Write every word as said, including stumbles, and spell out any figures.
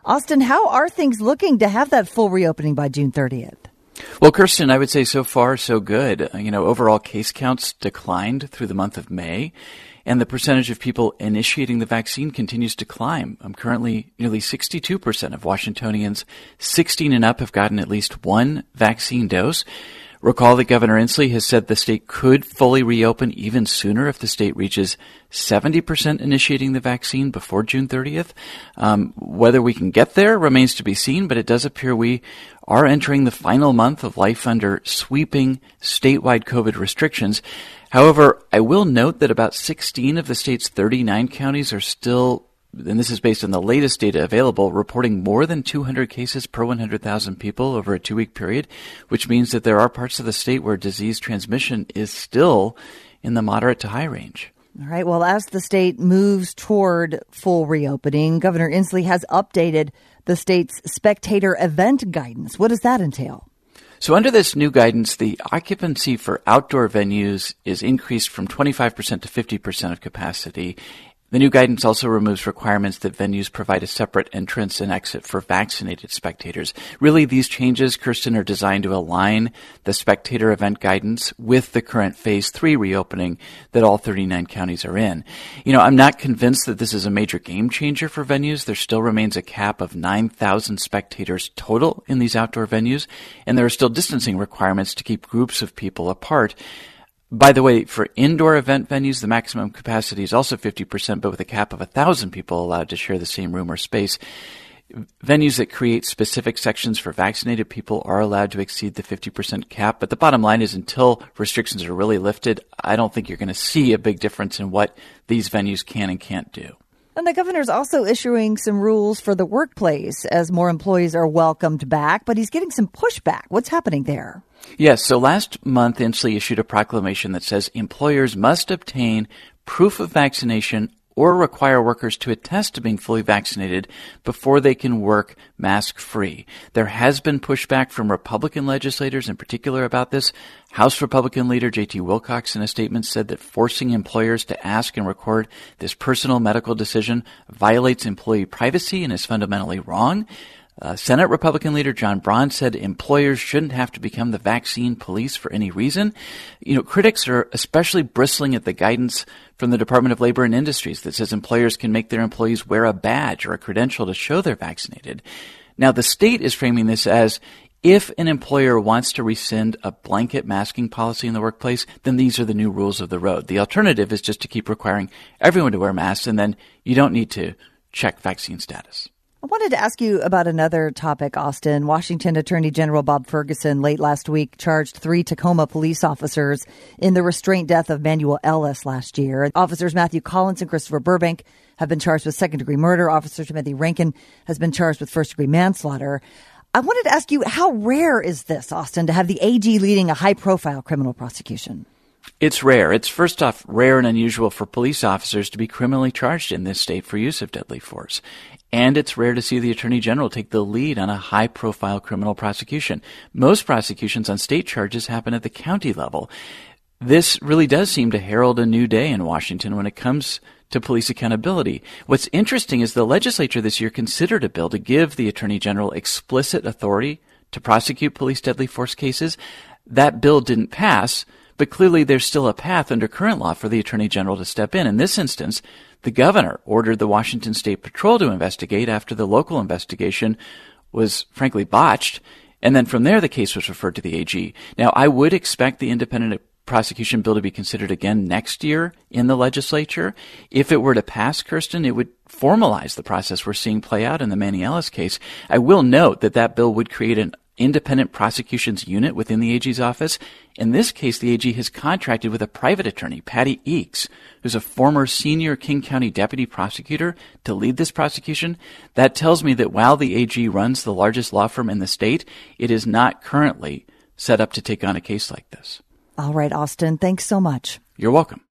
Austin, how are things looking to have that full reopening by June thirtieth? Well, Kirsten, I would say so far so good. You know, overall case counts declined through the month of May, and the percentage of people initiating the vaccine continues to climb. Um, currently, nearly sixty-two percent of Washingtonians sixteen and up have gotten at least one vaccine dose. Recall that Governor Inslee has said the state could fully reopen even sooner if the state reaches seventy percent initiating the vaccine before June thirtieth. Um, whether we can get there remains to be seen, but it does appear we are entering the final month of life under sweeping statewide COVID restrictions. However, I will note that about sixteen of the state's thirty-nine counties are still, and this is based on the latest data available, reporting more than two hundred cases per one hundred thousand people over a two-week period, which means that there are parts of the state where disease transmission is still in the moderate to high range. All right. Well, as the state moves toward full reopening, Governor Inslee has updated the state's spectator event guidance. What does that entail? So under this new guidance, the occupancy for outdoor venues is increased from twenty-five percent to fifty percent of capacity. The new guidance also removes requirements that venues provide a separate entrance and exit for vaccinated spectators. Really, these changes, Kirsten, are designed to align the spectator event guidance with the current phase three reopening that all thirty-nine counties are in. You know, I'm not convinced that this is a major game changer for venues. There still remains a cap of nine thousand spectators total in these outdoor venues, and there are still distancing requirements to keep groups of people apart. By the way, for indoor event venues, the maximum capacity is also fifty percent, but with a cap of one thousand people allowed to share the same room or space. Venues that create specific sections for vaccinated people are allowed to exceed the fifty percent cap, but the bottom line is until restrictions are really lifted, I don't think you're going to see a big difference in what these venues can and can't do. And the governor's also issuing some rules for the workplace as more employees are welcomed back, but he's getting some pushback. What's happening there? Yes, so last month, Inslee issued a proclamation that says employers must obtain proof of vaccination or require workers to attest to being fully vaccinated before they can work mask-free. There has been pushback from Republican legislators in particular about this. House Republican leader J T Wilcox in a statement said that forcing employers to ask and record this personal medical decision violates employee privacy and is fundamentally wrong. Uh, Senate Republican leader John Braun said employers shouldn't have to become the vaccine police for any reason. You know, critics are especially bristling at the guidance from the Department of Labor and Industries that says employers can make their employees wear a badge or a credential to show they're vaccinated. Now, the state is framing this as if an employer wants to rescind a blanket masking policy in the workplace, then these are the new rules of the road. The alternative is just to keep requiring everyone to wear masks, and then you don't need to check vaccine status. I wanted to ask you about another topic, Austin. Washington Attorney General Bob Ferguson late last week charged three Tacoma police officers in the restraint death of Manuel Ellis last year. Officers Matthew Collins and Christopher Burbank have been charged with second-degree murder. Officer Timothy Rankin has been charged with first-degree manslaughter. I wanted to ask you, how rare is this, Austin, to have the A G leading a high-profile criminal prosecution? It's rare. It's first off rare and unusual for police officers to be criminally charged in this state for use of deadly force. And it's rare to see the Attorney General take the lead on a high-profile criminal prosecution. Most prosecutions on state charges happen at the county level. This really does seem to herald a new day in Washington when it comes to police accountability. What's interesting is the legislature this year considered a bill to give the Attorney General explicit authority to prosecute police deadly force cases. That bill didn't pass, but clearly there's still a path under current law for the Attorney General to step in. In this instance, the governor ordered the Washington State Patrol to investigate after the local investigation was frankly botched, and then from there the case was referred to the A G. Now, I would expect the independent prosecution bill to be considered again next year in the legislature. If it were to pass, Kirsten, it would formalize the process we're seeing play out in the Manny Ellis case. I will note that that bill would create an independent prosecutions unit within the A G's office. In this case, the A G has contracted with a private attorney, Patty Eakes, who's a former senior King County deputy prosecutor, to lead this prosecution. That tells me that while the A G runs the largest law firm in the state, it is not currently set up to take on a case like this. All right, Austin, thanks so much. You're welcome.